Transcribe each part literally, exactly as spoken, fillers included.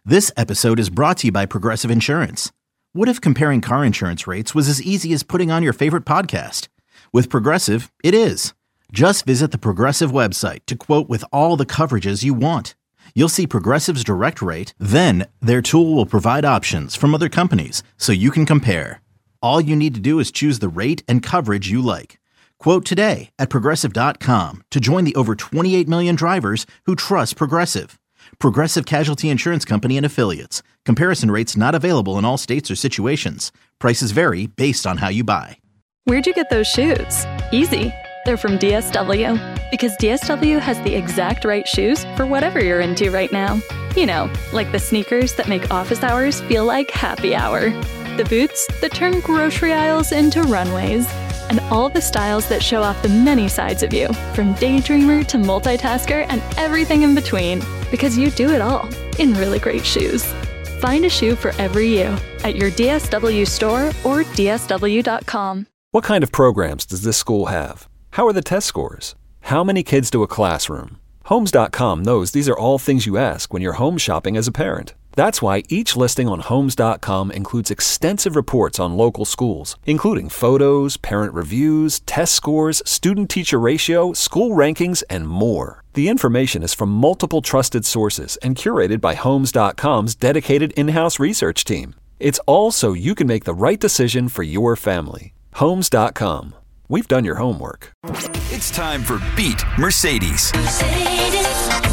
This episode is brought to you by Progressive Insurance. What if comparing car insurance rates was as easy as putting on your favorite podcast? With Progressive, it is. Just visit the Progressive website to quote with all the coverages you want. You'll see Progressive's direct rate, then their tool will provide options from other companies so you can compare. All you need to do is choose the rate and coverage you like. Quote today at progressive dot com to join the over twenty-eight million drivers who trust Progressive. Progressive Casualty Insurance Company and Affiliates. Comparison rates not available in all states or situations. Prices vary based on how you buy. Where'd you get those shoes? Easy. They're from D S W. Because D S W has the exact right shoes for whatever you're into right now. You know, like the sneakers that make office hours feel like happy hour. The boots that turn grocery aisles into runways. And all the styles that show off the many sides of you, from daydreamer to multitasker and everything in between, because you do it all in really great shoes. Find a shoe for every you at your D S W store or D S W dot com. What kind of programs does this school have? How are the test scores? How many kids do a classroom? Homes dot com knows these are all things you ask when you're home shopping as a parent. That's why each listing on Homes dot com includes extensive reports on local schools, including photos, parent reviews, test scores, student-teacher ratio, school rankings, and more. The information is from multiple trusted sources and curated by Homes dot com's dedicated in-house research team. It's all so you can make the right decision for your family. Homes dot com. We've done your homework. It's time for Beat Mercedes. Mercedes,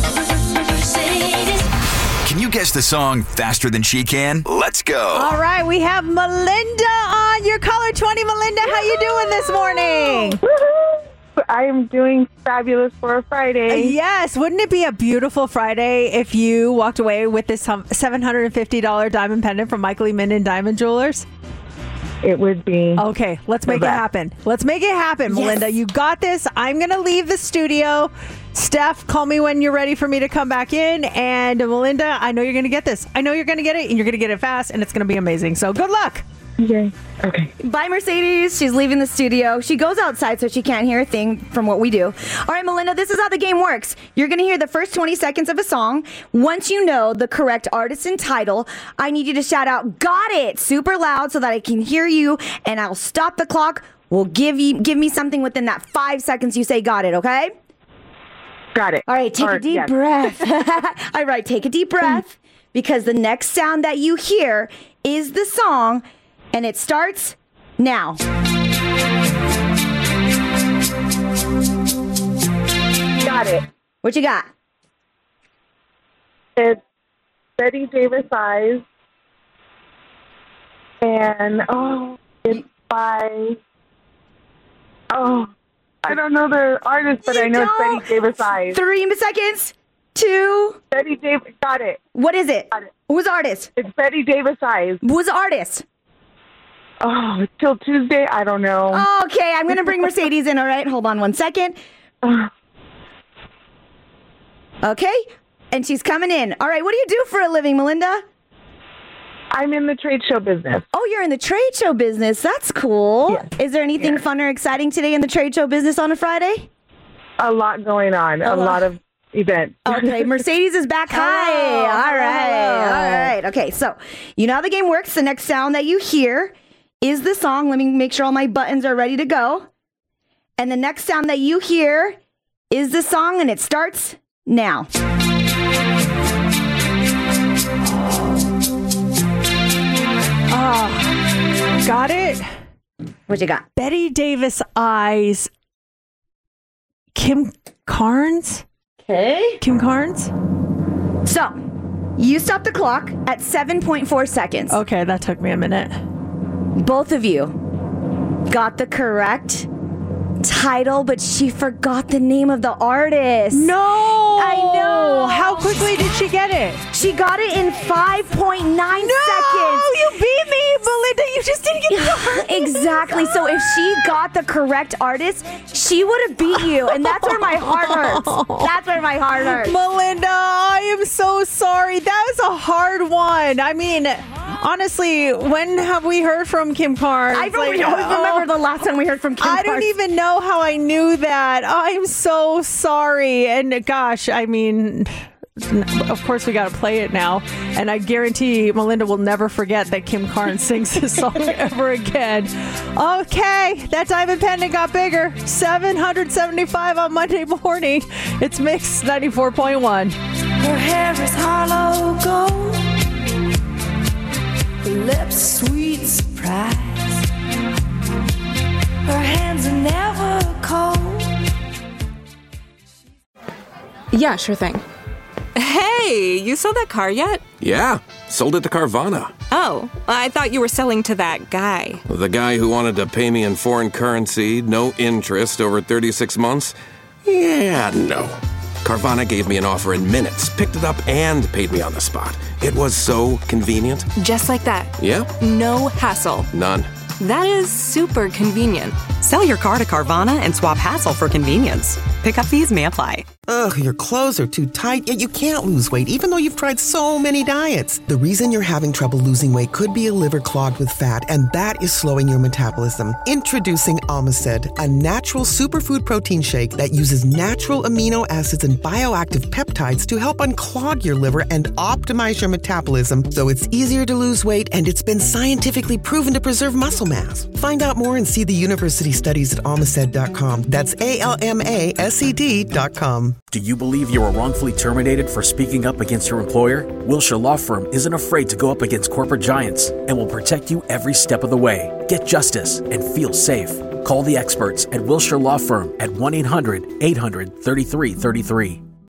Mercedes. Can you guess the song faster than she can? Let's go. All right, we have Melinda on your caller twenty. Melinda, how you doing this morning? Woo-hoo. I am doing fabulous for a Friday. Yes, wouldn't it be a beautiful Friday if you walked away with this seven hundred fifty dollars diamond pendant from Michael E. Minden Diamond Jewelers? It would be. Okay, let's make it happen. Let's make it happen, Melinda. Yes. You got this. I'm going to leave the studio. Steph, call me when you're ready for me to come back in. And Melinda, I know you're going to get this. I know you're going to get it, and you're going to get it fast, and it's going to be amazing. So good luck. Yay. Okay. Bye, Mercedes. She's leaving the studio. She goes outside so she can't hear a thing from what we do. All right, Melinda, this is how the game works. You're going to hear the first twenty seconds of a song. Once you know the correct artist and title, I need you to shout out, "Got it!" super loud so that I can hear you, and I'll stop the clock. We'll give you give me something within that five seconds you say "got it," okay? Got it. All right, take Or, a deep yes. breath. All right, take a deep breath because the next sound that you hear is the song, and it starts now. Got it. What you got? It's Betty Davis Eyes. And, oh, it's by, oh, I don't know the artist, but You I know it's don't? Betty Davis Eyes. Three seconds. Two. Betty Davis, got it. What is it? Got it. Who's the artist? It's Betty Davis Eyes. Who's the artist? Oh, till Tuesday? I don't know. Okay, I'm going to bring Mercedes in, all right? Hold on one second. Okay, and she's coming in. All right, what do you do for a living, Melinda? I'm in the trade show business. Oh, you're in the trade show business. That's cool. Yes. Is there anything Yes. fun or exciting today in the trade show business on a Friday? A lot going on. A, A lot. lot of events. Okay, Mercedes is back. Hi. Hello. All right. Hello. All right. Okay, so you know how the game works. The next sound that you hear is the song. Let me make sure all my buttons are ready to go. And the next sound that you hear is the song, and it starts now. Oh, got it. What you got? Betty Davis Eyes. Kim Carnes? Okay. Kim Carnes? So, you stop the clock at seven point four seconds. Okay, that took me a minute. Both of you got the correct title, but she forgot the name of the artist. No! I know. How quickly did she get it? She got it in five point nine No! seconds. You beat me, Belinda. You just didn't get the artist. Exactly. So if she got the correct artist, she would have beat you. And that's where my heart hurts. That's where my heart hurts. Melinda, I am so sorry. That was a hard one. I mean, honestly, when have we heard from Kim Carnes? I don't Like, always remember oh, the last time we heard from Kim I don't Carnes. even know how I knew that. I'm so sorry. And gosh, I mean, of course, we got to play it now. And I guarantee Melinda will never forget that Kim Carnes sings this song ever again. Okay, that diamond pendant got bigger. seven hundred seventy-five on Monday morning. It's Mix ninety-four point one. Her hair is hollow gold. Her lips sweet surprise. Her hands are never cold. Yeah, sure thing. Hey, you sold that car yet? Yeah, sold it to Carvana. Oh, I thought you were selling to that guy. The guy who wanted to pay me in foreign currency, no interest, over thirty-six months? Yeah, no. Carvana gave me an offer in minutes, picked it up, and paid me on the spot. It was so convenient. Just like that. Yep. No hassle. None. That is super convenient. Sell your car to Carvana and swap hassle for convenience. Pickup fees may apply. Ugh, your clothes are too tight, yet you can't lose weight even though you've tried so many diets. The reason you're having trouble losing weight could be a liver clogged with fat, and that is slowing your metabolism. Introducing Omicid, a natural superfood protein shake that uses natural amino acids and bioactive peptides to help unclog your liver and optimize your metabolism so it's easier to lose weight, and it's been scientifically proven to preserve muscle mass. Find out more and see the university studies at Omicid dot com. That's A L M A S E D dot com. Do you believe you were wrongfully terminated for speaking up against your employer? Wilshire Law Firm isn't afraid to go up against corporate giants and will protect you every step of the way. Get justice and feel safe. Call the experts at Wilshire Law Firm at one eight hundred eight hundred thirty-three thirty-three.